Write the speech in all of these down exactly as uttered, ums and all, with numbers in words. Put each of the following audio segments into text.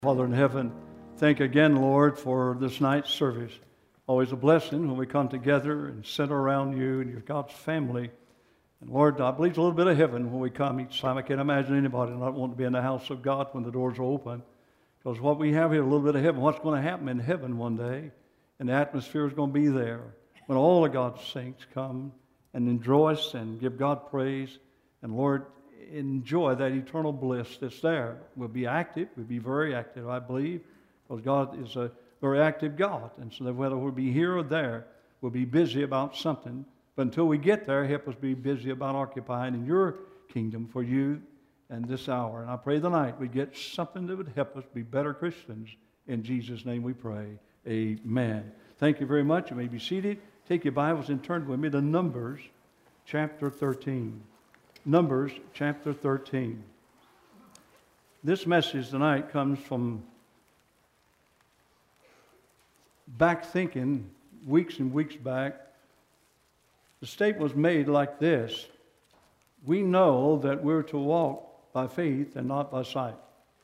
Father in heaven, thank again, Lord, for this night's service. Always a blessing when we come together and sit around you and your God's family. And Lord, I believe a little bit of heaven when we come each time. I can't imagine anybody not wanting to be in the house of God when the doors are open. Because what we have here, a little bit of heaven, what's going to happen in heaven one day, and the atmosphere is going to be there when all of God's saints come and rejoice and give God praise. And Lord, enjoy that eternal bliss that's there. We'll be active. We'll be very active, I believe, because God is a very active God. And so that whether we'll be here or there, we'll be busy about something. But until we get there, help us be busy about occupying in your kingdom for you and this hour. And I pray tonight we get something that would help us be better Christians. In Jesus' name we pray. Amen. Thank you very much. You may be seated. Take your Bibles and turn with me to Numbers chapter thirteen. Numbers chapter thirteen. This message tonight comes from back thinking, weeks and weeks back. The statement was made like this: we know that we're to walk by faith and not by sight.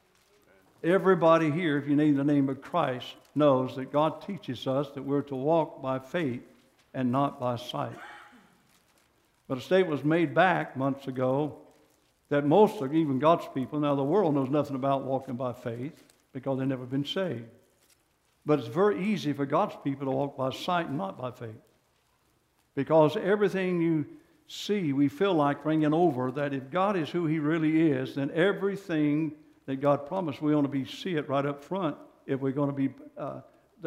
Everybody here, if you name the name of Christ, knows that God teaches us that we're to walk by faith and not by sight. But a statement was made back months ago that most of even God's people, now the world knows nothing about walking by faith because they've never been saved. But it's very easy for God's people to walk by sight and not by faith. Because everything you see, we feel like bringing over that if God is who He really is, then everything that God promised, we want to be see it right up front if we're going to be uh,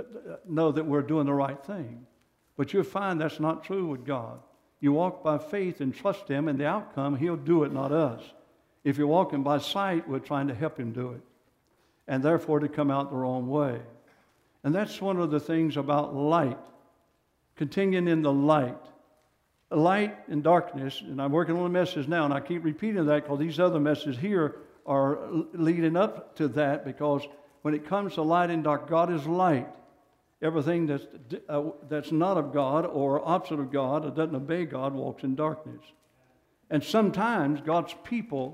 know that we're doing the right thing. But you'll find that's not true with God. You walk by faith and trust Him, and the outcome, He'll do it, not us. If you're walking by sight, we're trying to help Him do it, and therefore to come out the wrong way. And that's one of the things about light, continuing in the light. Light and darkness, and I'm working on a message now, and I keep repeating that because these other messages here are leading up to that, because when it comes to light and dark, God is light. Everything that's, uh, that's not of God or opposite of God or doesn't obey God walks in darkness. And sometimes God's people,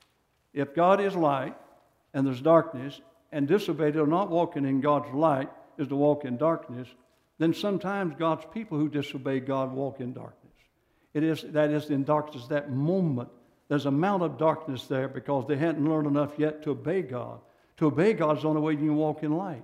if God is light and there's darkness, and disobeyed or not walking in God's light is to walk in darkness, then sometimes God's people who disobey God walk in darkness. It is, that is in darkness, that moment. There's a amount of darkness there because they hadn't learned enough yet to obey God. To obey God is the only way you can walk in light.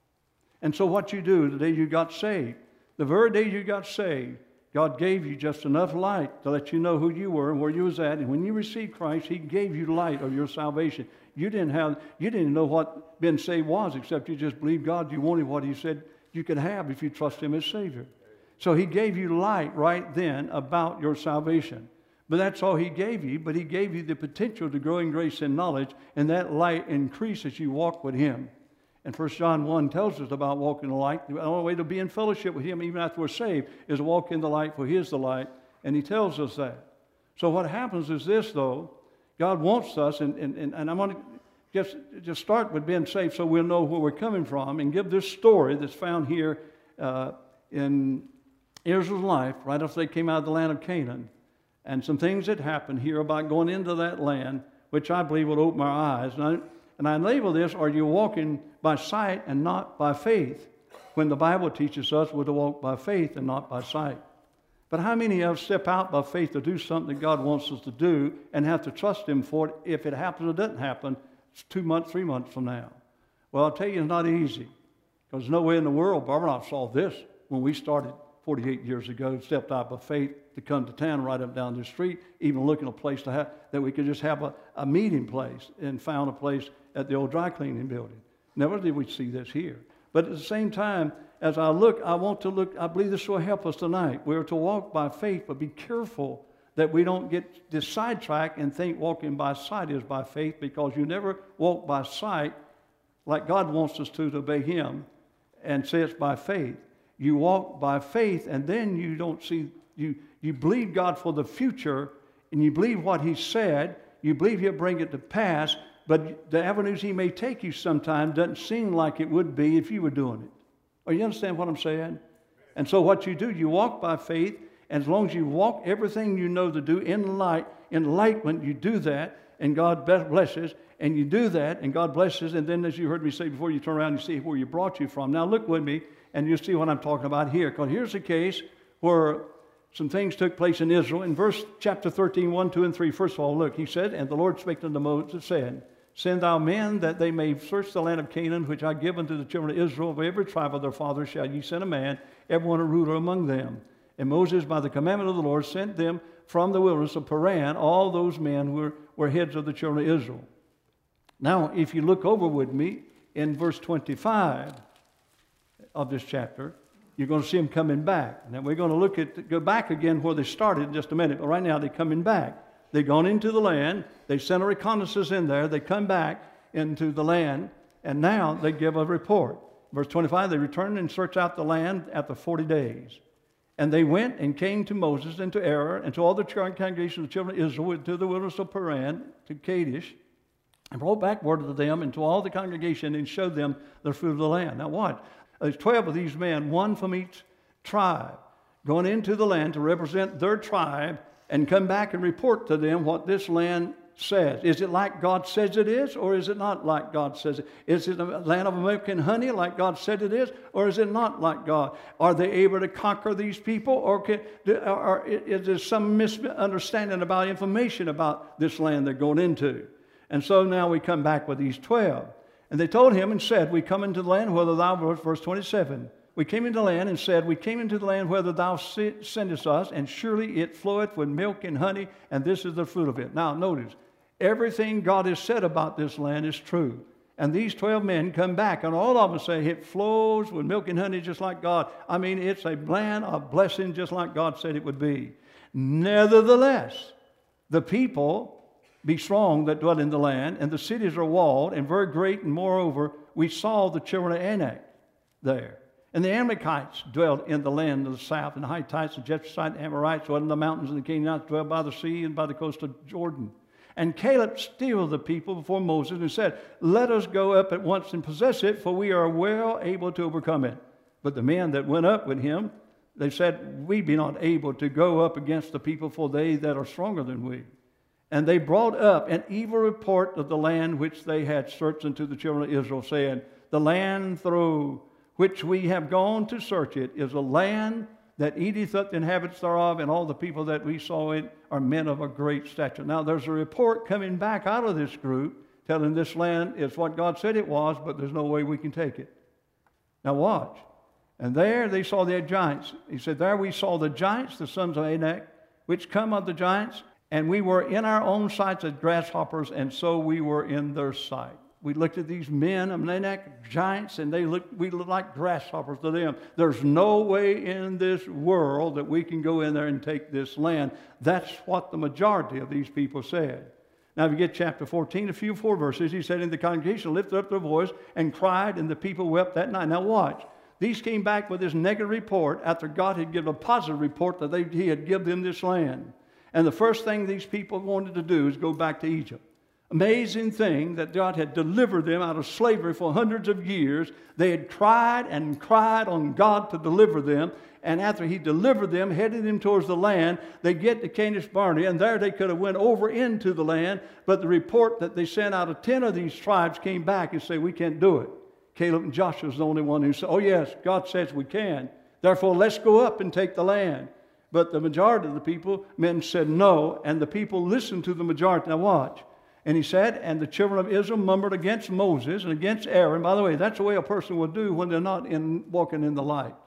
And so what you do the day you got saved, the very day you got saved, God gave you just enough light to let you know who you were and where you was at. And when you received Christ, He gave you light of your salvation. You didn't have, you didn't know what being saved was, except you just believed God. You wanted what He said you could have if you trust Him as Savior. So He gave you light right then about your salvation. But that's all He gave you. But He gave you the potential to grow in grace and knowledge, and that light increases as you walk with Him. And First John one tells us about walking in the light. The only way to be in fellowship with Him, even after we're saved, is to walk in the light, for He is the light. And He tells us that. So what happens is this, though. God wants us, and, and, and, and I'm going to just, just start with being saved so we'll know where we're coming from, and give this story that's found here uh, in Israel's life, right after they came out of the land of Canaan. And some things that happened here about going into that land, which I believe will open our eyes. And I, and I label this, are you walking by sight and not by faith? When the Bible teaches us we're to walk by faith and not by sight. But how many of us step out by faith to do something that God wants us to do and have to trust Him for it if it happens or doesn't happen two months, three months from now? Well, I'll tell you, it's not easy. Because there's no way in the world, Barbara and I saw this when we started forty-eight years ago, stepped out by faith to come to town right up down the street, even looking a place to have, that we could just have a, a meeting place, and found a place at the old dry cleaning building. Never did we see this here. But at the same time, as I look, I want to look, I believe this will help us tonight. We're to walk by faith, but be careful that we don't get this sidetracked and think walking by sight is by faith, because you never walk by sight like God wants us to, to obey Him and say it's by faith. You walk by faith, and then you don't see, you, you believe God for the future, and you believe what He said, you believe He'll bring it to pass, but the avenues He may take you sometimes doesn't seem like it would be if you were doing it. Or you understand what I'm saying? And so what you do, you walk by faith, and as long as you walk everything you know to do in light, enlightenment, you do that, and God blesses, and you do that, and God blesses, and then as you heard me say before, you turn around and you see where you brought you from. Now look with me, and you'll see what I'm talking about here, because here's a case where some things took place in Israel. In verse chapter thirteen, one, two, and three, first of all, look, he said, and the Lord spake unto Moses, saying, Send thou men that they may search the land of Canaan, which I give unto the children of Israel. Of every tribe of their fathers shall ye send a man, every one a ruler among them. And Moses, by the commandment of the Lord, sent them from the wilderness of Paran. All those men were, were heads of the children of Israel. Now, if you look over with me in verse twenty-five of this chapter, you're going to see them coming back. Now, we're going to look at, go back again where they started in just a minute. But right now, they're coming back. They've gone into the land. They sent a reconnaissance in there. They come back into the land. And now they give a report. Verse twenty-five, they returned and searched out the land after forty days. And they went and came to Moses and to Aaron and to all the congregation of the children of Israel, to the wilderness of Paran, to Kadesh, and brought back word to them and to all the congregation and showed them the fruit of the land. Now what? There's twelve of these men, one from each tribe, going into the land to represent their tribe and come back and report to them what this land says. Is it like God says it is, or is it not like God says it? Is it a land of milk and honey like God said it is, or is it not like God? Are they able to conquer these people, or, can, or is there some misunderstanding about information about this land they're going into? And so now we come back with these twelve. And they told him and said, We come into the land whither thou, verse twenty-seven, we came into the land and said, We came into the land whither thou sendest us, and surely it floweth with milk and honey, and this is the fruit of it. Now notice, everything God has said about this land is true. And these twelve men come back, and all of them say, it flows with milk and honey just like God. I mean, it's a land of blessing just like God said it would be. Nevertheless, the people be strong that dwell in the land, and the cities are walled and very great, and moreover, we saw the children of Anak there. And the Amalekites dwelled in the land of the south, and the Hittites, the Jebusites, the Amorites dwelled in the mountains, and the Canaanites dwelled by the sea and by the coast of Jordan. And Caleb stilled the people before Moses and said, Let us go up at once and possess it, for we are well able to overcome it. But the men that went up with him, they said, We be not able to go up against the people, for they that are stronger than we. And they brought up an evil report of the land which they had searched unto the children of Israel, saying, The land through which we have gone to search it is a land that eateth up the inhabitants thereof, and all the people that we saw it are men of a great stature. Now there's a report coming back out of this group telling this land is what God said it was, but there's no way we can take it. Now watch. And there they saw the giants. He said, There we saw the giants, the sons of Anak, which come of the giants, and we were in our own sights as grasshoppers, and so we were in their sight. We looked at these men, Anak giants, and they looked, we looked like grasshoppers to them. There's no way in this world that we can go in there and take this land. That's what the majority of these people said. Now, if you get chapter fourteen, a few four verses, he said, And the congregation lifted up their voice and cried, and the people wept that night. Now watch. These came back with this negative report after God had given a positive report that they, he had given them this land. And the first thing these people wanted to do is go back to Egypt. Amazing thing that God had delivered them out of slavery for hundreds of years. They had cried and cried on God to deliver them. And after he delivered them, headed them towards the land, they get to Kadesh Barnea, and there they could have went over into the land. But the report that they sent out of ten of these tribes came back and said, We can't do it. Caleb and Joshua was the only one who said, Oh yes, God says we can. Therefore, let's go up and take the land. But the majority of the people, men said no, and the people listened to the majority. Now watch. And he said, and the children of Israel murmured against Moses and against Aaron. By the way, that's the way a person will do when they're not in, walking in the light.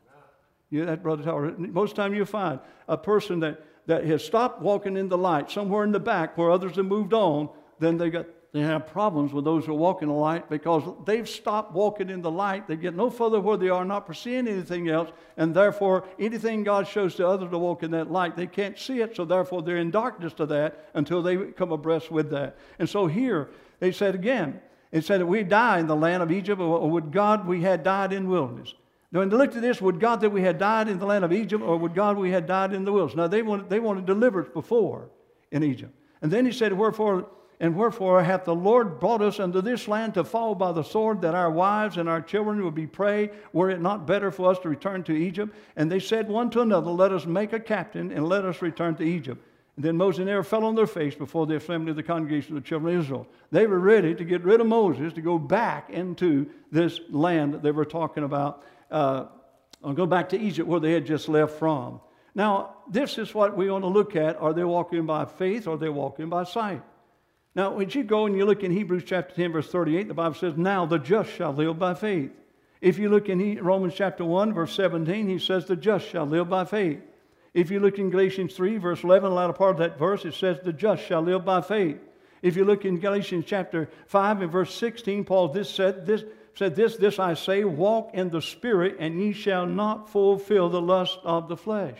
Yeah, that, Brother Tower. Most of the time you'll find a person that, that has stopped walking in the light somewhere in the back where others have moved on, then they got they have problems with those who are walking in the light because they've stopped walking in the light. They get no further where they are, not perceiving anything else, and therefore anything God shows to others to walk in that light, they can't see it, so therefore they're in darkness to that until they come abreast with that. And so here, they said again, it said that we die in the land of Egypt, or would God we had died in wilderness. Now, when they looked at this, would God that we had died in the land of Egypt, or would God we had died in the wilderness? Now, they wanted, they wanted deliverance before in Egypt. And then he said, wherefore... And wherefore hath the Lord brought us unto this land to fall by the sword, that our wives and our children would be prey? Were it not better for us to return to Egypt? And they said one to another, Let us make a captain, and let us return to Egypt. And then Moses never fell on their face before the assembly of the congregation of the children of Israel. They were ready to get rid of Moses to go back into this land that they were talking about. Uh, I'll go back to Egypt where they had just left from. Now, this is what we want to look at. Are they walking by faith or are they walking by sight? Now, when you go and you look in Hebrews chapter ten, verse thirty-eight, the Bible says, now the just shall live by faith. If you look in Romans chapter one, verse seventeen, he says, the just shall live by faith. If you look in Galatians three, verse eleven, the latter part of that verse, it says, the just shall live by faith. If you look in Galatians chapter five and verse sixteen, Paul this said, this, said this, this I say, walk in the Spirit, and ye shall not fulfill the lust of the flesh.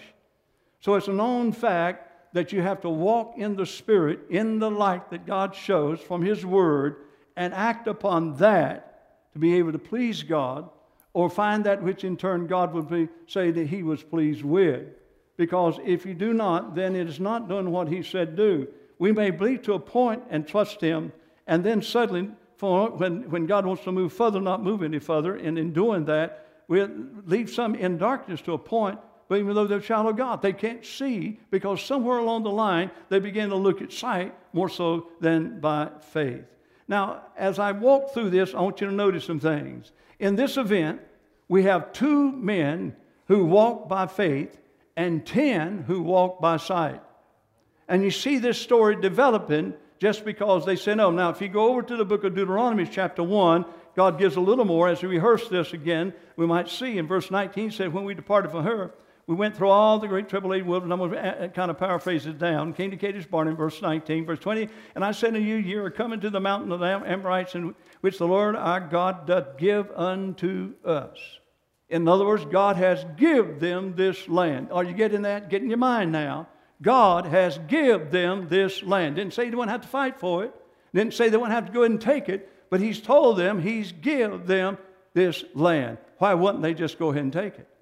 So it's a known fact that you have to walk in the Spirit, in the light that God shows from His Word, and act upon that to be able to please God, or find that which in turn God would be, say that He was pleased with. Because if you do not, then it is not doing what He said do. We may believe to a point and trust Him, and then suddenly, for when, when God wants to move further, not move any further, and in doing that, we leave some in darkness to a point. But even though they're a child of God, they can't see because somewhere along the line they begin to look at sight more so than by faith. Now, as I walk through this, I want you to notice some things. In this event, we have two men who walk by faith and ten who walk by sight. And you see this story developing just because they say no. Now, if you go over to the book of Deuteronomy chapter one, God gives a little more. As we rehearse this again, we might see in verse nineteen, said, when we departed from her, we went through all the great tribulation wilderness. I'm going to kind of paraphrase it down. Came to Kadesh Barnea, verse nineteen, verse twenty. And I said unto you, ye are coming to the mountain of the Amorites, in which the Lord our God doth give unto us. In other words, God has give them this land. Are you getting that? Get in your mind now. God has give them this land. Didn't say they wouldn't have to fight for it. Didn't say they wouldn't have to go ahead and take it. But He's told them He's give them this land. Why wouldn't they just go ahead and take it?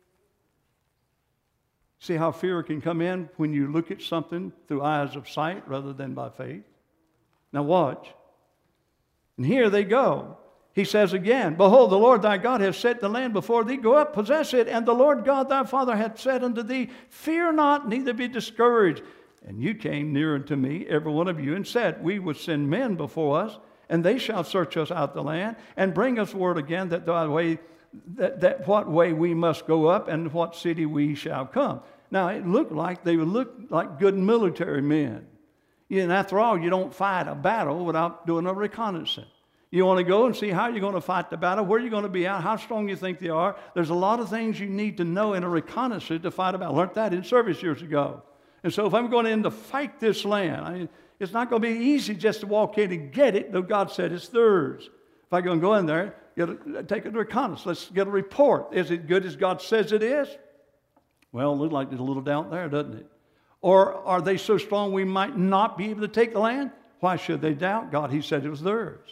See how fear can come in when you look at something through eyes of sight rather than by faith? Now watch. And here they go. He says again, behold, the Lord thy God hath set the land before thee. Go up, possess it. And the Lord God thy Father hath said unto thee, fear not, neither be discouraged. And you came near unto me, every one of you, and said, we would send men before us, and they shall search us out the land, and bring us word again that thy way That, that what way we must go up and what city we shall come. Now, it looked like they would look like good military men. And after all, you don't fight a battle without doing a reconnaissance. You want to go and see how you're going to fight the battle, where you're going to be at, how strong you think they are. There's a lot of things you need to know in a reconnaissance to fight a battle. I learned that in service years ago. And so if I'm going in to fight this land, I mean, it's not going to be easy just to walk in and get it, though God said it's theirs. If I'm going to go in there, Get a, take a reconnaissance. Let's get a report. Is it good as God says it is? Well, it looks like there's a little doubt there, doesn't it? Or are they so strong we might not be able to take the land? Why should they doubt God? He said it was theirs.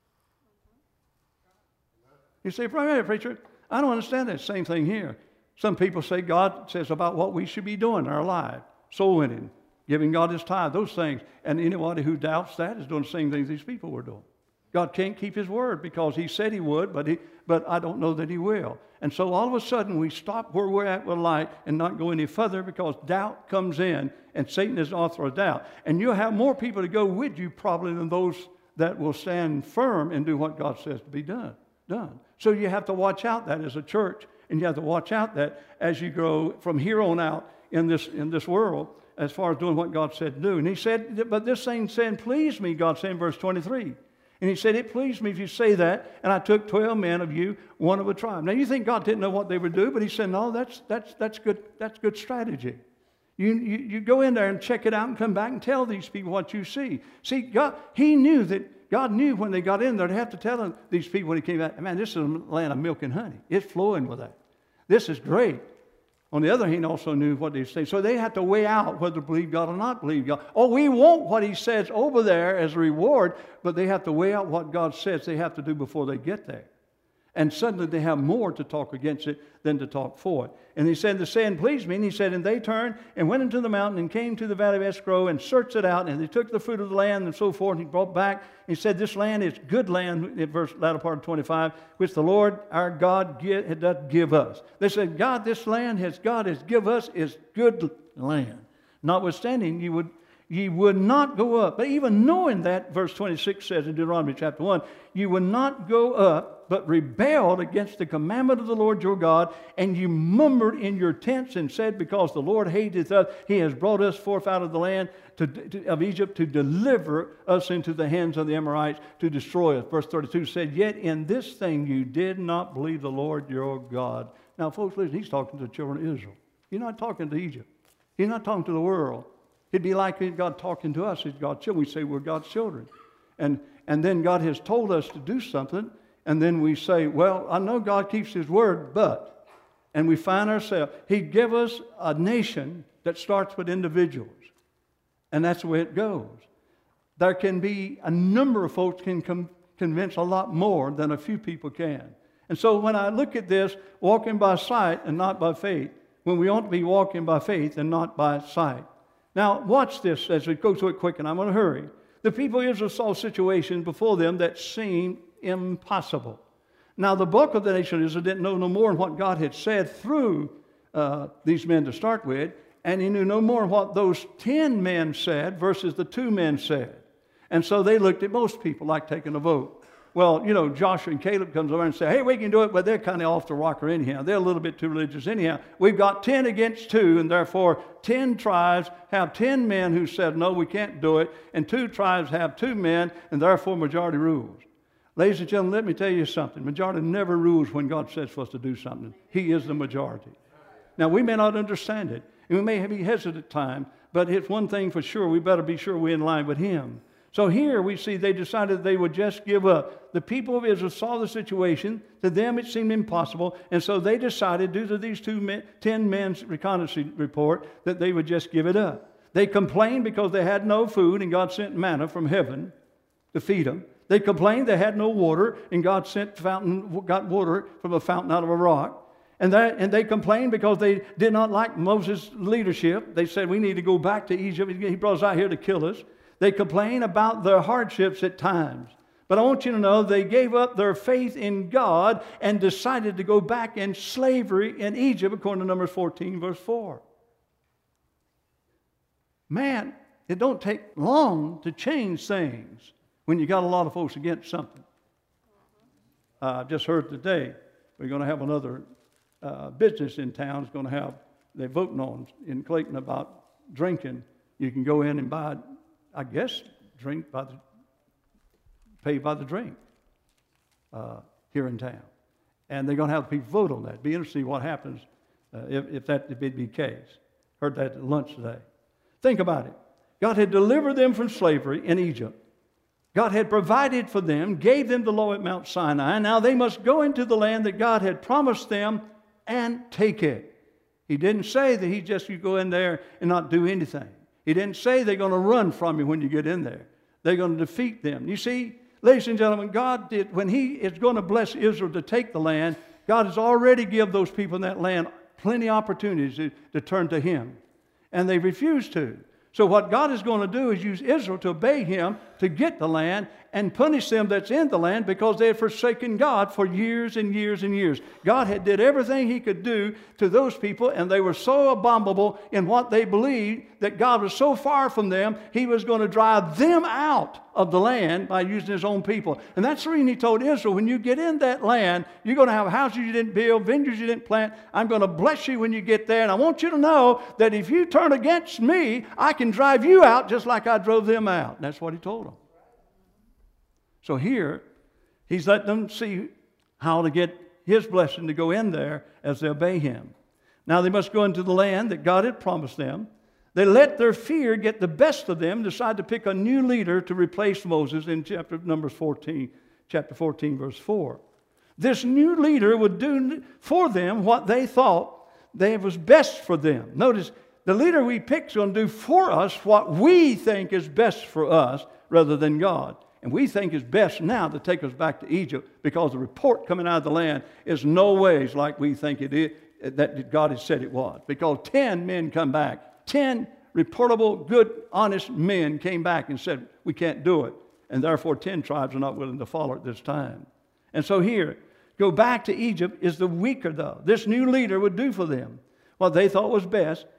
You say, preacher, I don't understand that. Same thing here. Some people say God says about what we should be doing in our life. Soul winning, giving God His tithe, those things. And anybody who doubts that is doing the same things these people were doing. God can't keep His word because He said He would, but, he, but I don't know that He will. And so all of a sudden we stop where we're at with light and not go any further because doubt comes in, and Satan is the author of doubt. And you'll have more people to go with you probably than those that will stand firm and do what God says to be done. done. So you have to watch out that as a church, and you have to watch out that as you grow from here on out in this, in this world as far as doing what God said to do. And He said, but this thing said, please me, God said in verse twenty-three. And He said, it pleased me if you say that, and I took twelve men of you, one of a tribe. Now, you think God didn't know what they would do, but He said, no, that's, that's, that's, good, that's good strategy. You, you, you go in there and check it out and come back and tell these people what you see. See, God, He knew that, God knew when they got in there, to have to tell them, these people when He came back, man, this is a land of milk and honey. It's flowing with that. This is great. On the other hand, He also knew what they say. So they had to weigh out whether to believe God or not believe God. Oh, we want what He says over there as a reward, but they have to weigh out what God says they have to do before they get there. And suddenly they have more to talk against it than to talk for it. And He said, the saying pleased me. And He said, and they turned and went into the mountain and came to the valley of Escrow and searched it out. And they took the fruit of the land and so forth. And He brought back. He said, this land is good land, in verse latter part of twenty-five, which the Lord our God give, doth give us. They said, God, this land has God has give us is good land. Notwithstanding, you would, ye would not go up. But even knowing that, verse twenty-six says in Deuteronomy chapter one, you would not go up, but rebelled against the commandment of the Lord your God, and you murmured in your tents and said, because the Lord hateth us, he has brought us forth out of the land to, to, of Egypt to deliver us into the hands of the Amorites to destroy us. Verse thirty-two said, yet in this thing you did not believe the Lord your God. Now, folks, listen, he's talking to the children of Israel. He's not talking to Egypt. He's not talking to the world. It'd be like God talking to us as God's children. We say we're God's children. And, and then God has told us to do something, and then we say, well, I know God keeps his word, but, and we find ourselves, he give us a nation that starts with individuals. And that's the way it goes. There can be a number of folks can com- convince a lot more than a few people can. And so when I look at this, walking by sight and not by faith, when we ought to be walking by faith and not by sight. Now, watch this as we go through it quick, and I'm going to hurry. The people of Israel saw situations before them that seemed impossible. Now, the bulk of the nation of Israel didn't know no more than what God had said through uh, these men to start with, and he knew no more what those ten men said versus the two men said. And so they looked at most people like taking a vote. Well, you know, Joshua and Caleb comes over and say, hey, we can do it, but they're kind of off the rocker anyhow. They're a little bit too religious anyhow. We've got ten against two, and therefore ten tribes have ten men who said, no, we can't do it, and two tribes have two men, and therefore majority rules. Ladies and gentlemen, let me tell you something. Majority never rules when God says for us to do something. He is the majority. Now, we may not understand it, and we may be hesitant at times, but it's one thing for sure. We better be sure we're in line with him. So here we see they decided they would just give up. The people of Israel saw the situation. To them it seemed impossible. And so they decided, due to these two men, ten men's reconnaissance report, that they would just give it up. They complained because they had no food, and God sent manna from heaven to feed them. They complained they had no water, and God sent fountain, got water from a fountain out of a rock. And, that, and they complained because they did not like Moses' leadership. They said, we need to go back to Egypt. He brought us out here to kill us. They complain about their hardships at times. But I want you to know they gave up their faith in God and decided to go back in slavery in Egypt, according to Numbers fourteen, verse four. Man, it don't take long to change things when you got a lot of folks against something. I uh, just heard today we're going to have another uh, business in town is going to have, they're voting on in Clayton about drinking. You can go in and buy, I guess, drink by the, pay by the drink uh, here in town. And they're going to have people vote on that. Be interesting to see what happens uh, if, if that if it be the case. Heard that at lunch today. Think about it. God had delivered them from slavery in Egypt. God had provided for them, gave them the law at Mount Sinai. Now they must go into the land that God had promised them and take it. He didn't say that he just, you go in there and not do anything. He didn't say they're going to run from you when you get in there. They're going to defeat them. You see, ladies and gentlemen, God did, when he is going to bless Israel to take the land, God has already given those people in that land plenty of opportunities to, to turn to him. And they refused to. So what God is going to do is use Israel to obey him to get the land and punish them that's in the land because they had forsaken God for years and years and years. God had did everything he could do to those people, and they were so abominable in what they believed that God was so far from them, he was going to drive them out of the land by using his own people. And that's the reason he told Israel, when you get in that land, you're going to have houses you didn't build, vineyards you didn't plant. I'm going to bless you when you get there. And I want you to know that if you turn against me, I can drive you out just like I drove them out. And that's what he told them. So here, he's letting them see how to get his blessing to go in there as they obey him. Now they must go into the land that God had promised them. They let their fear get the best of them, decide to pick a new leader to replace Moses in chapter Numbers fourteen, chapter fourteen, verse four. This new leader would do for them what they thought they was best for them. Notice, the leader we pick is going to do for us what we think is best for us rather than God. And we think it's best now to take us back to Egypt because the report coming out of the land is no ways like we think it is, that God had said it was. Because ten men come back. Ten reportable, good, honest men came back and said, we can't do it. And therefore ten tribes are not willing to follow at this time. And so here, go back to Egypt is the weaker though. This new leader would do for them what they thought was best.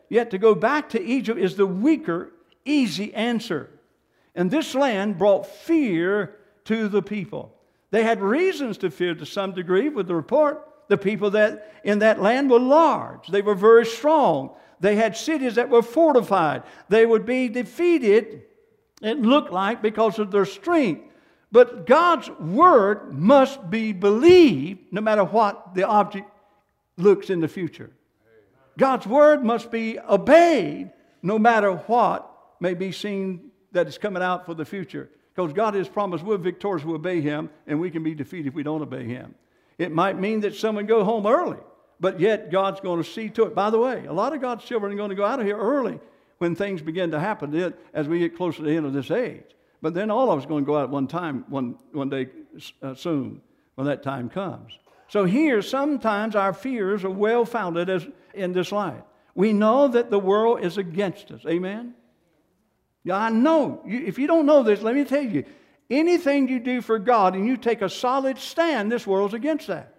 Yet to go back to Egypt is the weaker, easy answer. And this land brought fear to the people. They had reasons to fear to some degree with the report. The people that in that land were large. They were very strong. They had cities that were fortified. They would be defeated, it looked like, because of their strength. But God's word must be believed no matter what the object looks in the future. God's word must be obeyed no matter what may be seen that is coming out for the future. Because God has promised we're victorious, we obey Him, and we can be defeated if we don't obey Him. It might mean that someone go home early, but yet God's going to see to it. By the way, a lot of God's children are going to go out of here early when things begin to happen as we get closer to the end of this age. But then all of us are going to go out at one time, one, one day uh, soon, when that time comes. So here, sometimes our fears are well-founded as in this life. We know that the world is against us. Amen? Yeah, I know. You, if you don't know this, let me tell you. Anything you do for God and you take a solid stand, this world's against that.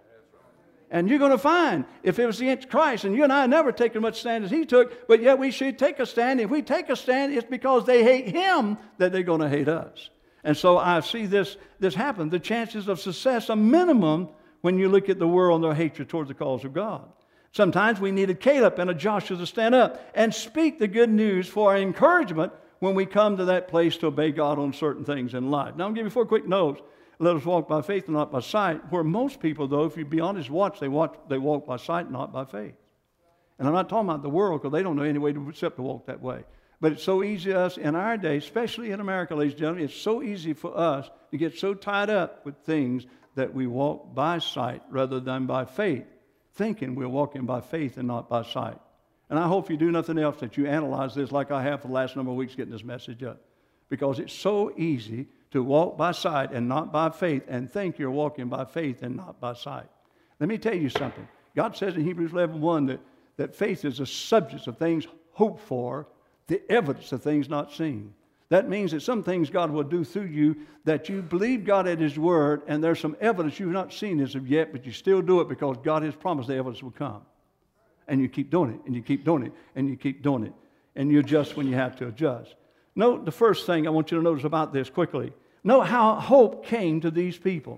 And you're going to find, if it was against Christ, and you and I never taken much stand as He took, but yet we should take a stand. If we take a stand, it's because they hate Him that they're going to hate us. And so I see this, this happen. The chances of success are minimum when you look at the world and their hatred towards the cause of God. Sometimes we need a Caleb and a Joshua to stand up and speak the good news for our encouragement when we come to that place to obey God on certain things in life. Now, I'll give you four quick notes. Let us walk by faith and not by sight. Where most people, though, if you be honest, watch, they watch, they walk by sight and not by faith. And I'm not talking about the world because they don't know any way to, except to walk that way. But it's so easy to us in our day, especially in America, ladies and gentlemen, it's so easy for us to get so tied up with things that we walk by sight rather than by faith, thinking we're walking by faith and not by sight. And I hope you do nothing else that you analyze this like I have for the last number of weeks getting this message up. Because it's so easy to walk by sight and not by faith and think you're walking by faith and not by sight. Let me tell you something. God says in Hebrews eleven one that, that faith is the substance of things hoped for, the evidence of things not seen. That means that some things God will do through you that you believe God at His Word, and there's some evidence you've not seen as of yet, but you still do it because God has promised the evidence will come. And you keep doing it, and you keep doing it, and you keep doing it. And you adjust when you have to adjust. Note the first thing I want you to notice about this quickly. Note how hope came to these people.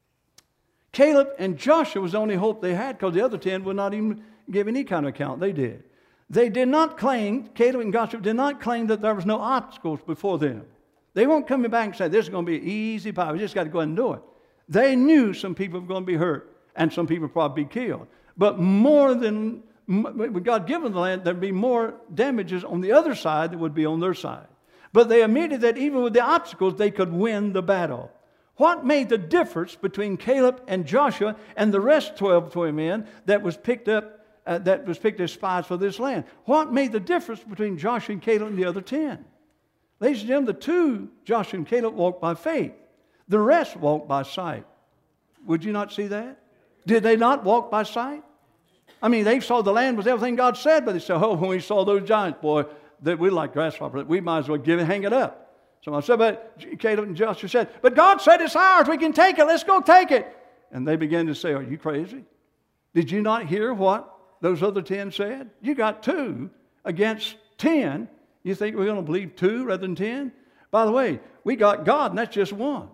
Caleb and Joshua was the only hope they had because the other ten would not even give any kind of account. They did. They did not claim, Caleb and Joshua did not claim that there was no obstacles before them. They weren't coming back and saying, this is going to be easy pie. We just got to go ahead and do it. They knew some people were going to be hurt and some people would probably be killed. But more than, with God given the land, there'd be more damages on the other side than would be on their side. But they admitted that even with the obstacles, they could win the battle. What made the difference between Caleb and Joshua and the rest twelve, twelve men that was picked up, uh, that was picked as spies for this land? What made the difference between Joshua and Caleb and the other ten? Ladies and gentlemen, the two, Joshua and Caleb, walked by faith. The rest walked by sight. Would you not see that? Did they not walk by sight? I mean, they saw the land was everything God said, but they said, oh, when we saw those giants, boy, that we like grasshoppers. We might as well give it, hang it up. So I said, but Caleb and Joshua said, but God said it's ours. We can take it. Let's go take it. And they began to say, are you crazy? Did you not hear what those other ten said? You got two against ten. You think we're going to believe two rather than ten? By the way, we got God, and that's just one.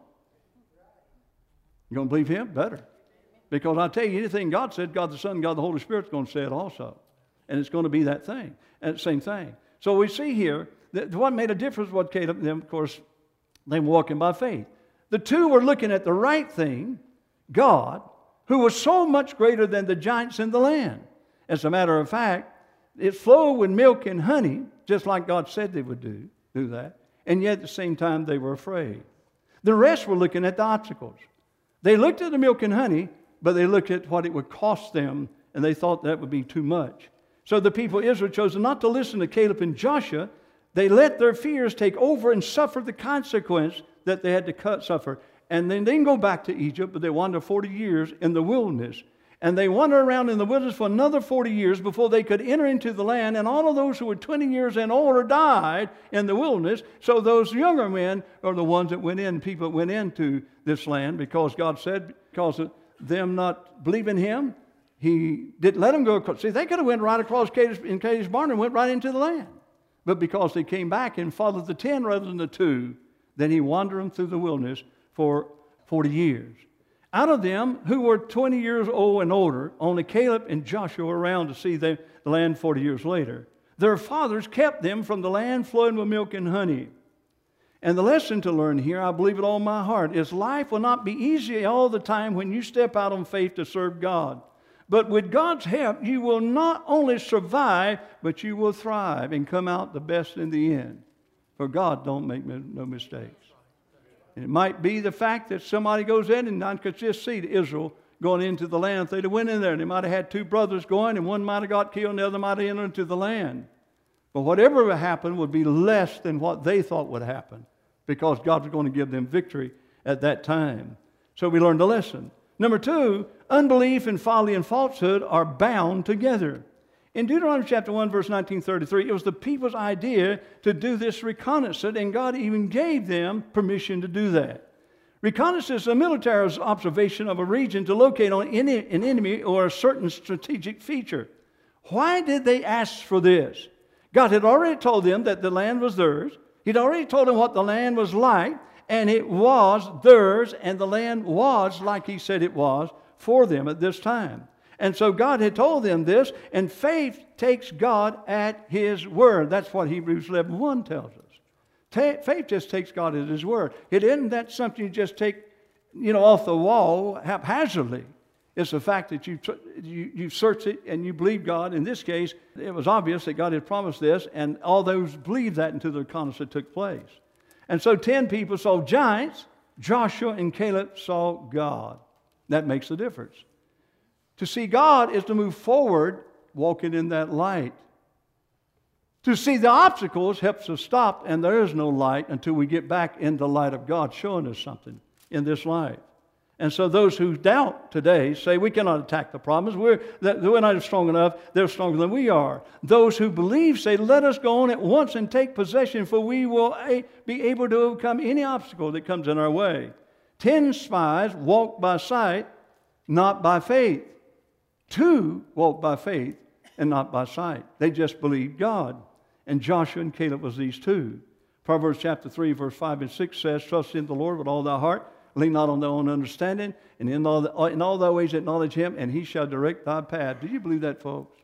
You going to believe Him? Better. Because I tell you, anything God said, God the Son, God the Holy Spirit is going to say it also. And it's going to be that thing, and same thing. So we see here that what made a difference was Caleb and them, of course, they were walking by faith. The two were looking at the right thing, God, who was so much greater than the giants in the land. As a matter of fact, it flowed with milk and honey, just like God said they would do, do that. And yet at the same time, they were afraid. The rest were looking at the obstacles. They looked at the milk and honey, but they looked at what it would cost them, and they thought that would be too much. So the people of Israel chose not to listen to Caleb and Joshua. They let their fears take over and suffer the consequence that they had to cut, suffer. And then they didn't go back to Egypt, but they wandered forty years in the wilderness. And they wandered around in the wilderness for another forty years before they could enter into the land. And all of those who were twenty years and older died in the wilderness. So those younger men are the ones that went in, people that went into this land because God said, because of them not believing Him, he didn't let them go across. See, they could have went right across Kadesh, in Kadesh Barnea and went right into the land. But because they came back and followed the ten rather than the two, then he wandered them through the wilderness for forty years. Out of them, who were twenty years old and older, only Caleb and Joshua were around to see the land forty years later. Their fathers kept them from the land flowing with milk and honey. And the lesson to learn here, I believe it all in my heart, is life will not be easy all the time when you step out on faith to serve God. But with God's help, you will not only survive, but you will thrive and come out the best in the end. For God don't make no mistakes. It might be the fact that somebody goes in, and I could just see Israel going into the land. If they'd have went in there, they might have had two brothers going, and one might have got killed, and the other might have entered into the land. But whatever would happen would be less than what they thought would happen, because God was going to give them victory at that time. So we learned a lesson. Number two, unbelief and folly and falsehood are bound together. In Deuteronomy chapter one, verse nineteen thirty-three, it was the people's idea to do this reconnaissance, and God even gave them permission to do that. Reconnaissance is a military observation of a region to locate on any, an enemy or a certain strategic feature. Why did they ask for this? God had already told them that the land was theirs. He'd already told them what the land was like, and it was theirs, and the land was like He said it was for them at this time. And so God had told them this, and faith takes God at His word. That's what Hebrews eleven one tells us. Ta- faith just takes God at His word. It isn't that something you just take, you know, off the wall haphazardly. It's the fact that you, tr- you you search it and you believe God. In this case, it was obvious that God had promised this, and all those believed that until the reconnaissance took place. And so ten people saw giants. Joshua and Caleb saw God. That makes the difference. To see God is to move forward, walking in that light. To see the obstacles helps us stop, and there is no light until we get back in the light of God showing us something in this life. And so those who doubt today say we cannot attack the problems. We're, that we're not strong enough. They're stronger than we are. Those who believe say, let us go on at once and take possession, for we will a, be able to overcome any obstacle that comes in our way. Ten spies walked by sight, not by faith. Two walked by faith and not by sight. They just believed God. And Joshua and Caleb was these two. Proverbs chapter three, verse five and six says, trust in the Lord with all thy heart. Lean not on thy own understanding. And in all, the, in all thy ways acknowledge Him, and He shall direct thy path. Do you believe that, folks?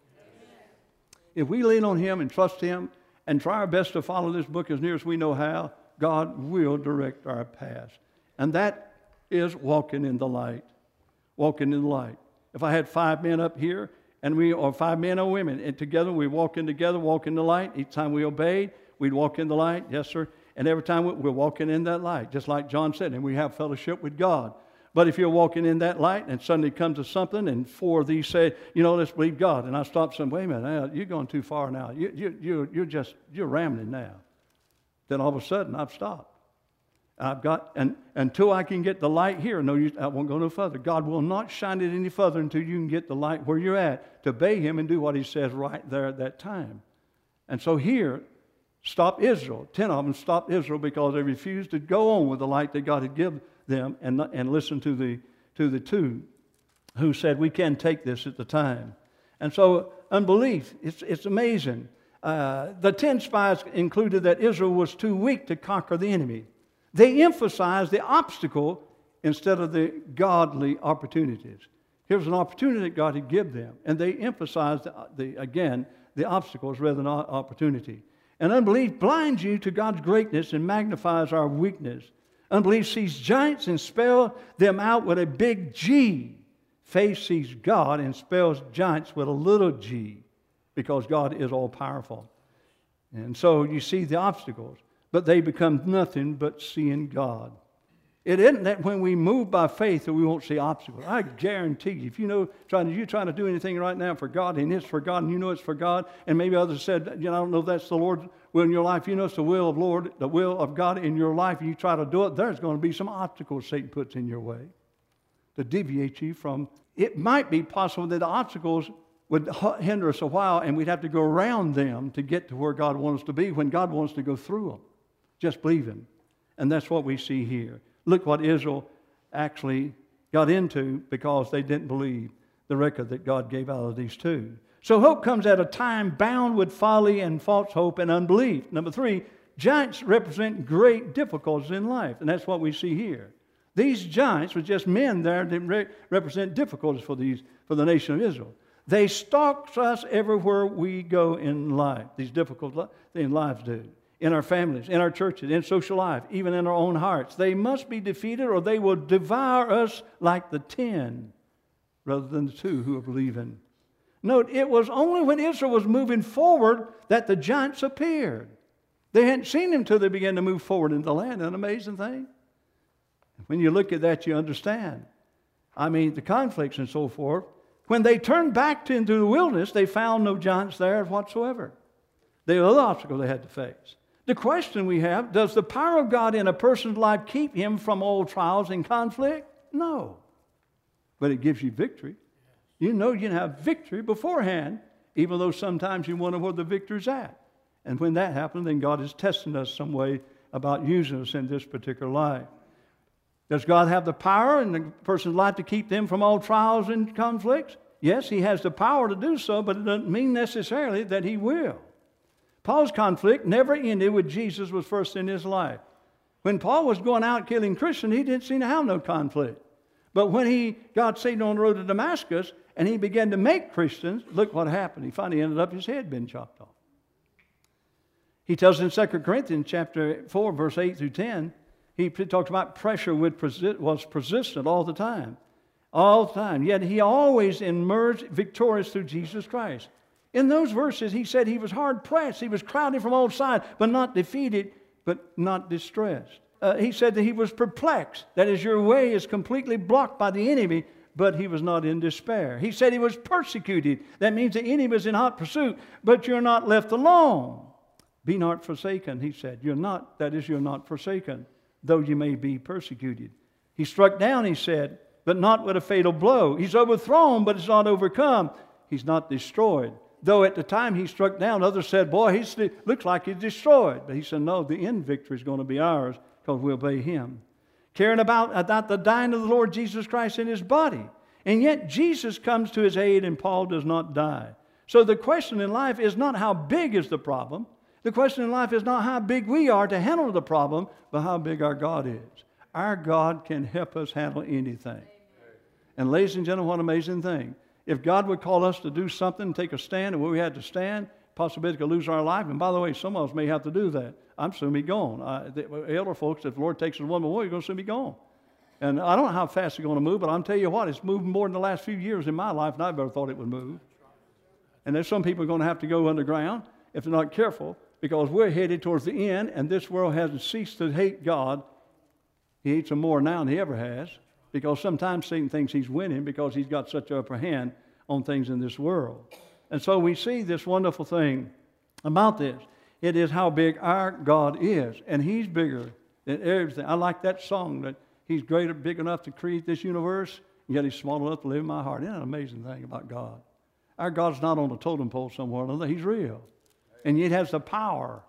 If we lean on Him and trust Him and try our best to follow this book as near as we know how, God will direct our paths. And that is walking in the light. Walking in the light. If I had five men up here, and we, or five men or women, and together we walk in together, walk in the light. Each time we obeyed, we'd walk in the light. Yes, sir. And every time we're walking in that light, just like John said, and we have fellowship with God. But if you're walking in that light, and suddenly comes to something, and four of these say, you know, let's believe God. And I stop saying, wait a minute, you're going too far now. You, you, you, you're just, you're rambling now. Then all of a sudden, I've stopped. I've got, and until I can get the light here, no, you, I won't go no further. God will not shine it any further until you can get the light where you're at to obey Him and do what He says right there at that time. And so here, stop Israel. Ten of them stopped Israel because they refused to go on with the light that God had given them and, and listen to the, to the two who said, we can take this at the time. And so unbelief, it's, it's amazing. Uh, the ten spies included that Israel was too weak to conquer the enemy. They emphasized the obstacle instead of the godly opportunities. Here's an opportunity that God had given them, and they emphasized, the, the, again, the obstacles rather than opportunity. And unbelief blinds you to God's greatness and magnifies our weakness. Unbelief sees giants and spells them out with a big G. Faith sees God and spells giants with a little g, because God is all-powerful. And so you see the obstacles, but they become nothing but seeing God. It isn't that when we move by faith that we won't see obstacles. I guarantee you, if you know, trying to, you're trying to do anything right now for God, and it's for God, and you know it's for God, and maybe others said, you know, I don't know if that's the Lord's will in your life. You know it's the will of Lord, the will of God in your life, and you try to do it, there's going to be some obstacles Satan puts in your way to deviate you from. It might be possible that the obstacles would hinder us a while, and we'd have to go around them to get to where God wants us to be when God wants to go through them. Just believe Him. And that's what we see here. Look what Israel actually got into because they didn't believe. the record that God gave out of these two. So hope comes at a time bound with folly and false hope and unbelief. Number three, giants represent great difficulties in life, and that's what we see here. These giants were just men there that re- represent difficulties for these for the nation of Israel. They stalk us everywhere we go in life. These difficult li- in lives do. In our families, in our churches, in social life, even in our own hearts. They must be defeated or they will devour us like the ten rather than the two who are believing. Note, it was only when Israel was moving forward that the giants appeared. They hadn't seen them until they began to move forward into the land. An amazing thing. When you look at that, you understand. I mean, the conflicts and so forth. When they turned back to, into the wilderness, they found no giants there whatsoever. They were the obstacle they had to face. The question we have, does the power of God in a person's life keep him from all trials and conflict? No. But it gives you victory. You know you can have victory beforehand, even though sometimes you wonder where the victory's at. And when that happens, then God is testing us some way about using us in this particular life. Does God have the power in the person's life to keep them from all trials and conflicts? Yes, he has the power to do so, but it doesn't mean necessarily that he will. Paul's conflict never ended when Jesus was first in his life. When Paul was going out killing Christians, he didn't seem to have no conflict. But when he got saved on the road to Damascus and he began to make Christians, look what happened. He finally ended up his head being chopped off. He tells us in Second Corinthians chapter four, verse eight through ten, he talks about pressure was persistent all the time. All the time. Yet he always emerged victorious through Jesus Christ. In those verses, he said he was hard pressed. He was crowded from all sides, but not defeated, but not distressed. Uh, he said that he was perplexed. That is, your way is completely blocked by the enemy, but he was not in despair. He said he was persecuted. That means the enemy was in hot pursuit, but you're not left alone. Be not forsaken, he said. You're not, that is, you're not forsaken, though you may be persecuted. He struck down, he said, but not with a fatal blow. He's overthrown, but it's not overcome. He's not destroyed. Though at the time he struck down, others said, boy, he looks like he's destroyed. But he said, no, the end victory is going to be ours because we obey him. Caring about, about the dying of the Lord Jesus Christ in his body. And yet Jesus comes to his aid and Paul does not die. So the question in life is not how big is the problem. The question in life is not how big we are to handle the problem, but how big our God is. Our God can help us handle anything. And ladies and gentlemen, what an amazing thing. If God would call us to do something, take a stand, and where we had to stand, possibility to lose our life. And by the way, some of us may have to do that. I'm soon be gone. I, the elder folks, if the Lord takes us one more way, you're going to soon be gone. And I don't know how fast it's going to move, but I'm telling you what, it's moved more in the last few years in my life than I ever thought it would move. And there's some people are going to have to go underground if they're not careful, because we're headed towards the end, and this world hasn't ceased to hate God. He hates them more now than he ever has. Because sometimes Satan thinks he's winning because he's got such an upper hand on things in this world. And so we see this wonderful thing about this. It is how big our God is. And he's bigger than everything. I like that song that he's greater, big enough to create this universe, and yet he's small enough to live in my heart. Isn't that an amazing thing about God? Our God's not on a totem pole somewhere or another. He's real. And yet has the power.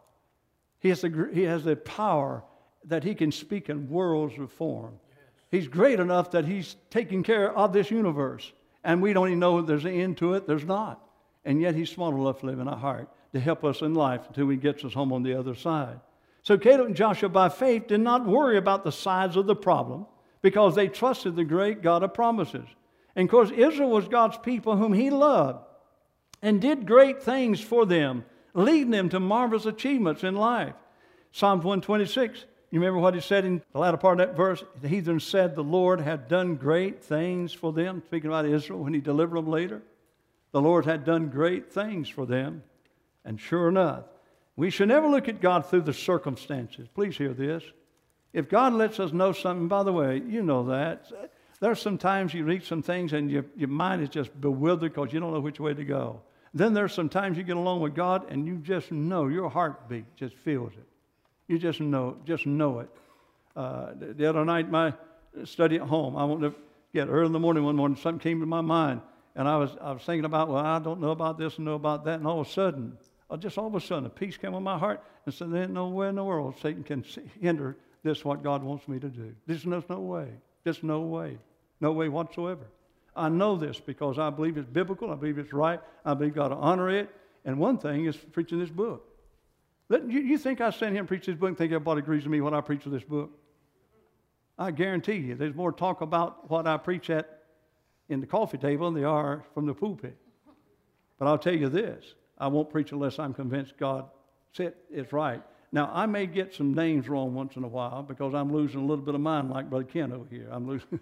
He has the, he has the power that he can speak in worlds of form. He's great enough that he's taking care of this universe. And we don't even know if there's an end to it. There's not. And yet he's smart enough to live in our heart to help us in life until he gets us home on the other side. So Caleb and Joshua, by faith, did not worry about the size of the problem because they trusted the great God of promises. And of course, Israel was God's people whom he loved and did great things for them, leading them to marvelous achievements in life. Psalms one twenty-six. You remember what he said in the latter part of that verse? The heathen said the Lord had done great things for them. Speaking about Israel, when he delivered them later. The Lord had done great things for them. And sure enough, we should never look at God through the circumstances. Please hear this. If God lets us know something, by the way, you know that. There are some times you read some things and your, your mind is just bewildered because you don't know which way to go. Then there's some times you get along with God and you just know, your heartbeat just feels it. You just know, just know it. Uh, the other night, my study at home, I went to get early in the morning one morning, something came to my mind, and I was I was thinking about, well, I don't know about this and know about that, and all of a sudden, uh, just all of a sudden, a peace came on my heart, and said, there ain't nowhere in the world Satan can hinder this, what God wants me to do. There's no, no way, just no way, no way whatsoever. I know this because I believe it's biblical. I believe it's right. I believe God will honor it. And one thing is preaching this book. Let, you, you think I stand here and preach this book and think everybody agrees with me when I preach this book? I guarantee you there's more talk about what I preach at in the coffee table than there are from the pulpit. But I'll tell you this. I won't preach unless I'm convinced God said it's right. Now, I may get some names wrong once in a while because I'm losing a little bit of mine like Brother Ken over here. I'm losing.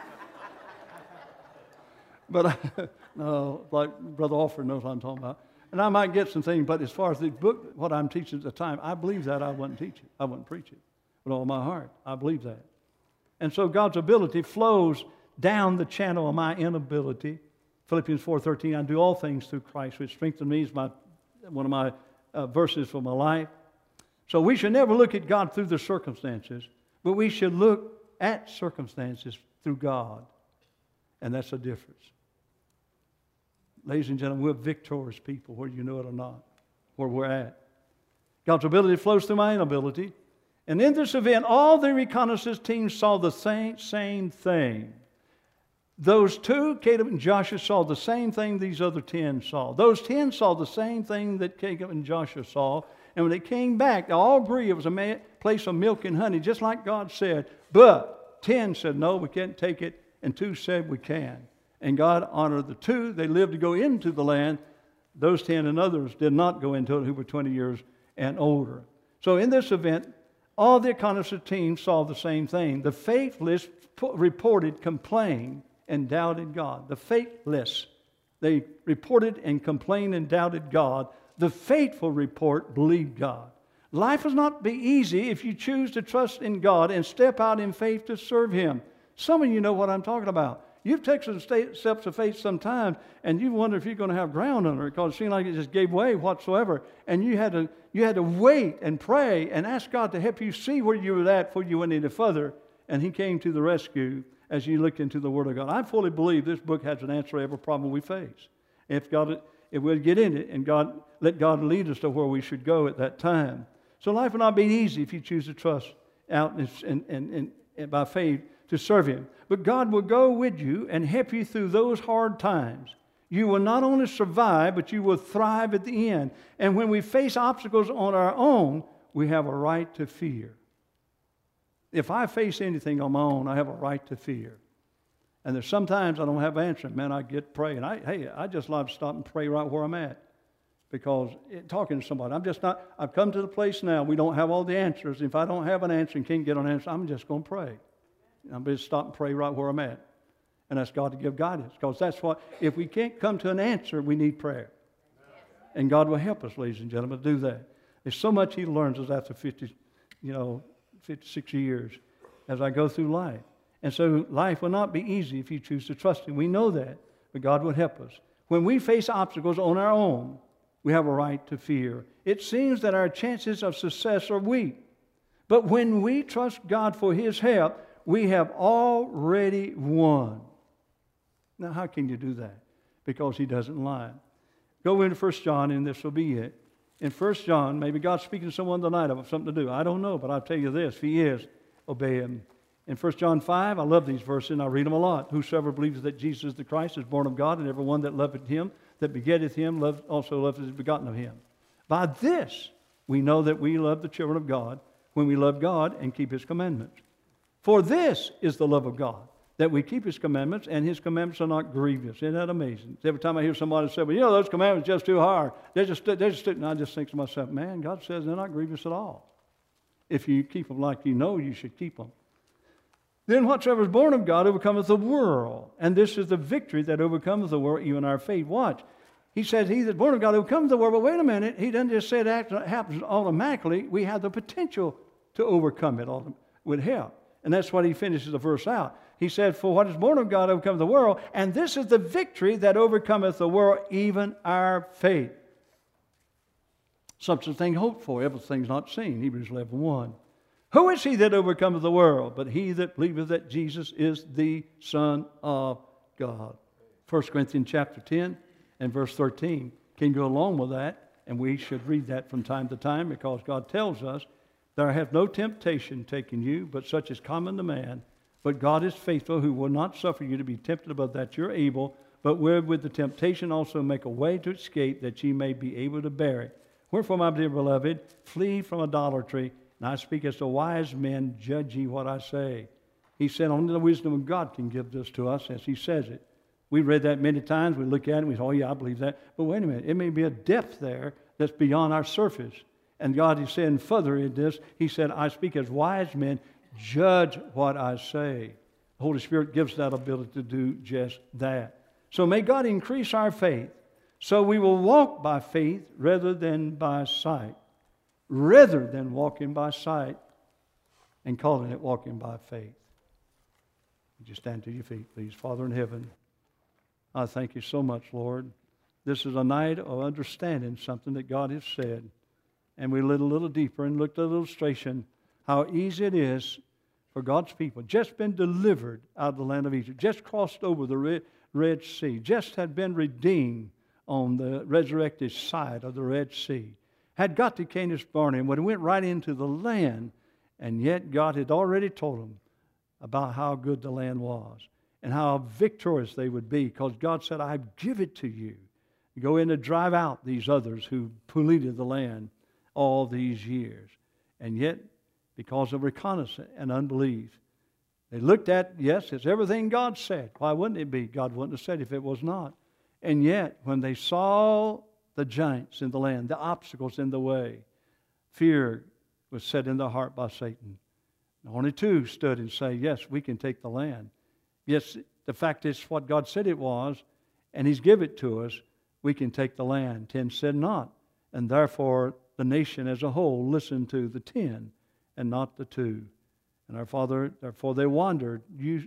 But, I, no, like Brother Alford knows what I'm talking about. And I might get some things, but as far as the book, what I'm teaching at the time, I believe that I wouldn't teach it. I wouldn't preach it with all my heart. I believe that. And so God's ability flows down the channel of my inability. Philippians four thirteen, I do all things through Christ, which strengthens me, is my, one of my uh, verses for my life. So we should never look at God through the circumstances, but we should look at circumstances through God. And that's the difference. Ladies and gentlemen, we're victorious people, whether you know it or not, where we're at. God's ability flows through my inability. And in this event, all the reconnaissance teams saw the same, same thing. Those two, Caleb and Joshua, saw the same thing these other ten saw. Those ten saw the same thing that Caleb and Joshua saw. And when they came back, they all agree it was a place of milk and honey, just like God said. But ten said, no, we can't take it. And two said, we can. And God honored the two. They lived to go into the land. Those ten and others did not go into it who were twenty years and older. So in this event, all the reconnaissance teams saw the same thing. The faithless reported, complained, and doubted God. The faithless, they reported and complained and doubted God. The faithful report believed God. Life will not be easy if you choose to trust in God and step out in faith to serve Him. Some of you know what I'm talking about. You've taken steps of faith sometimes, and you wonder if you're going to have ground under it because it seemed like it just gave way whatsoever. And you had to you had to wait and pray and ask God to help you see where you were at before you went any further. And He came to the rescue as you looked into the Word of God. I fully believe this book has an answer to every problem we face. If God, if we'll get in it and God let God lead us to where we should go at that time. So life will not be easy if you choose to trust out and, and, and, and by faith to serve Him. But God will go with you and help you through those hard times. You will not only survive, but you will thrive at the end. And when we face obstacles on our own, we have a right to fear. If I face anything on my own, I have a right to fear. And there's sometimes I don't have an answer. Man, I get praying. I, hey, I just love to stop and pray right where I'm at. Because it, talking to somebody, I'm just not, I've come to the place now, we don't have all the answers. If I don't have an answer and can't get an answer, I'm just going to pray. I'm going to stop and pray right where I'm at. And ask God to give guidance. Because that's what, if we can't come to an answer, we need prayer. And God will help us, ladies and gentlemen, to do that. There's so much He learns us after fifty, you know, fifty-six years as I go through life. And so life will not be easy if you choose to trust Him. We know that, but God will help us. When we face obstacles on our own, we have a right to fear. It seems that our chances of success are weak. But when we trust God for His help, we have already won. Now, how can you do that? Because He doesn't lie. Go into First John, and this will be it. In First John, maybe God's speaking to someone tonight about something to do. I don't know, but I'll tell you this. If He is, obey Him. In First John five, I love these verses, and I read them a lot. Whosoever believes that Jesus is the Christ is born of God, and every one that loveth Him, that begetteth Him, love, also loveth is begotten of Him. By this, we know that we love the children of God, when we love God and keep His commandments. For this is the love of God, that we keep His commandments, and His commandments are not grievous. Isn't that amazing? Every time I hear somebody say, well, you know, those commandments are just too hard. They're just, they're just, and I just think to myself, man, God says they're not grievous at all. If you keep them like you know you should keep them. Then whatsoever is born of God overcometh the world. And this is the victory that overcometh the world, even our faith. Watch. He says, he that's born of God overcomes the world. But wait a minute. He doesn't just say it happens automatically. We have the potential to overcome it with help. And that's what he finishes the verse out. He said, for what is born of God overcometh the world, and this is the victory that overcometh the world, even our faith. Such a thing hoped for, everything's not seen. Hebrews eleven one. Who is he that overcometh the world, but he that believeth that Jesus is the Son of God? First Corinthians chapter ten and verse thirteen can go along with that, and we should read that from time to time because God tells us, there hath no temptation taken you, but such as common to man. But God is faithful, who will not suffer you to be tempted above that you're able, but will with the temptation also make a way to escape, that ye may be able to bear it. Wherefore, my dear beloved, flee from idolatry. And I speak as to wise men, judge ye what I say. He said only the wisdom of God can give this to us as he says it. We read that many times. We look at it and we say, oh yeah, I believe that. But wait a minute, it may be a depth there that's beyond our surface. And God is saying further in this, he said, I speak as wise men, judge what I say. The Holy Spirit gives that ability to do just that. So may God increase our faith, so we will walk by faith rather than by sight. Rather than walking by sight and calling it walking by faith. Would you stand to your feet, please? Father in heaven, I thank you so much, Lord. This is a night of understanding something that God has said. And we lit a little deeper and looked at an illustration how easy it is for God's people, just been delivered out of the land of Egypt, just crossed over the Red, Red Sea, just had been redeemed on the resurrected side of the Red Sea, had got to Kadesh Barnea when he went right into the land, and yet God had already told them about how good the land was and how victorious they would be, because God said, I give it to you. Go in and drive out these others who polluted the land all these years. And yet, because of reconnaissance and unbelief, they looked at, yes, it's everything God said. Why wouldn't it be? God wouldn't have said if it was not. And yet, when they saw the giants in the land, the obstacles in the way, fear was set in their heart by Satan. And only two stood and say, yes, we can take the land. Yes, the fact is what God said it was, and He's given it to us. We can take the land. Ten said not. And therefore, the nation as a whole listened to the ten and not the two. And our Father, therefore they wandered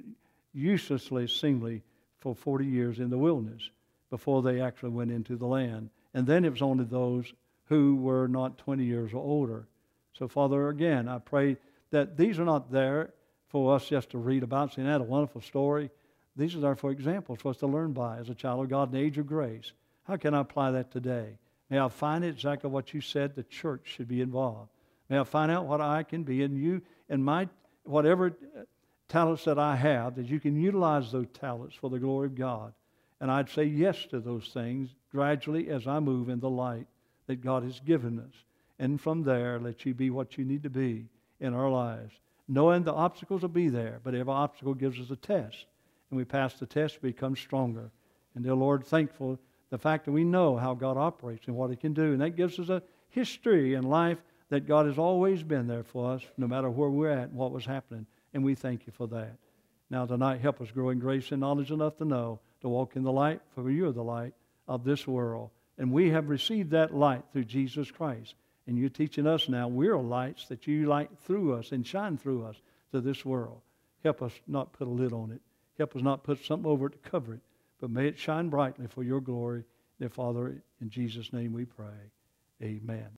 uselessly, seemingly, for forty years in the wilderness before they actually went into the land. And then it was only those who were not twenty years or older. So, Father, again, I pray that these are not there for us just to read about, saying, that a wonderful story. These are there for examples for us to learn by as a child of God in the age of grace. How can I apply that today? May I find exactly what you said the church should be involved. May I find out what I can be, and you, and my, whatever talents that I have, that you can utilize those talents for the glory of God. And I'd say yes to those things gradually as I move in the light that God has given us. And from there, let you be what you need to be in our lives. Knowing the obstacles will be there, but every obstacle gives us a test. And we pass the test, we become stronger. And dear Lord, thankful the fact that we know how God operates and what He can do. And that gives us a history in life that God has always been there for us, no matter where we're at and what was happening. And we thank you for that. Now tonight, help us grow in grace and knowledge enough to know to walk in the light, for you are the light of this world. And we have received that light through Jesus Christ. And you're teaching us now we're lights that you light through us and shine through us to this world. Help us not put a lid on it. Help us not put something over it to cover it. But may it shine brightly for your glory. Dear Father, in Jesus' name we pray. Amen.